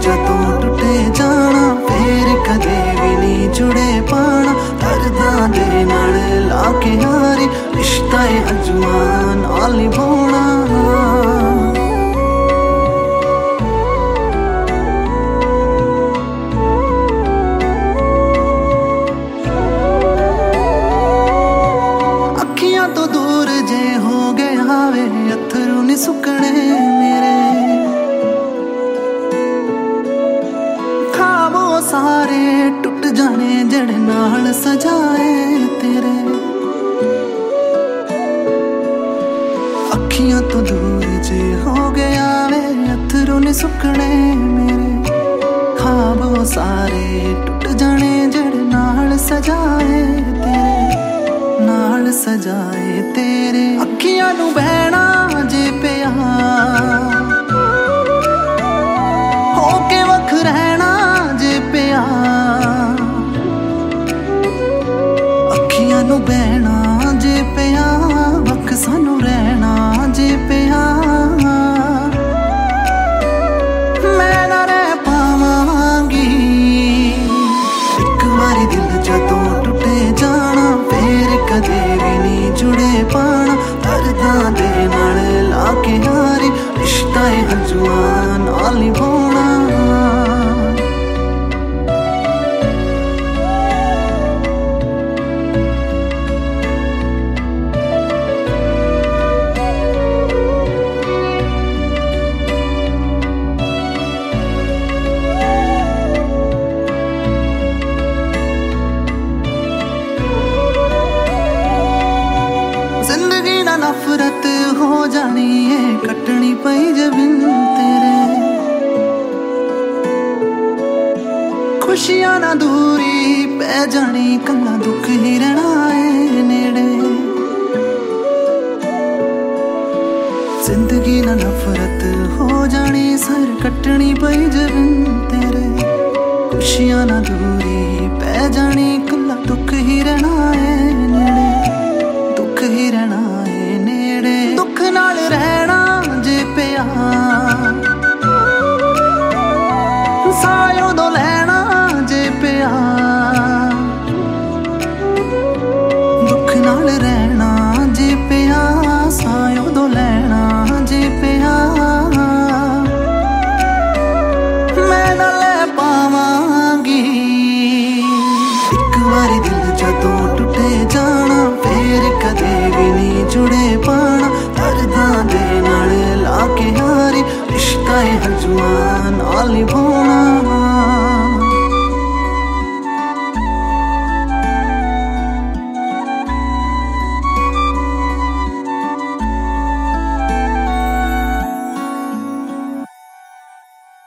जदों टुटे जाना फिर कदे भी नहीं जुड़े पाना दर्दां दे नाल लाके यारी रिश्ता है अजमान नाल निभाउणा अखियां तो दूर जे हो गया वे अथरू नहीं सुकने मेरे सारे टुट जाने जड़े नाल सजाए तेरे अखियां तो दूर जे हो गया वे अथरू ने सुकने मेरे ख्वाब सारे टुट जाने जड़े नाल सजाए तेरे नाल सजाए तेरे अखियां नू बहना जे पिया होके वख रहना अखियां नू बहना जे पिया वख सानू रहना जे पिया मैं ना रह पावांगी एक बारी दिल जदों टुटे जाना फिर कदे भी नहीं जुड़े पाना दर्दां दे नाल लाके यारी रिश्ता है अजमान नाल निभाउणा जिंदगी ना नफरत हो जानी है कटनी पई जबिन तेरे खुशियां ना दूरी पै जानी कल्ला दुख ही रहना है नेड़े जिंदगी ना नफरत हो जानी सर कटनी पई जबिन तेरे खुशियां ना दूरी पै जानी कल्ला दुख ही रहना है नेड़े ही रहना है नेड़े दुख नाल रहना जे पिया सायो दो लेना जे पिया दुख नाल रहना जे पिया सायो दो लेना जे पिया मैं ना ले पावांगी एक बारी दिल जदों टुटे जाना फिर कदे भी नहीं जुड़े पाना दर्दां दे नाल लाके यारी रिश्ता है अजमान नाल निभाउणा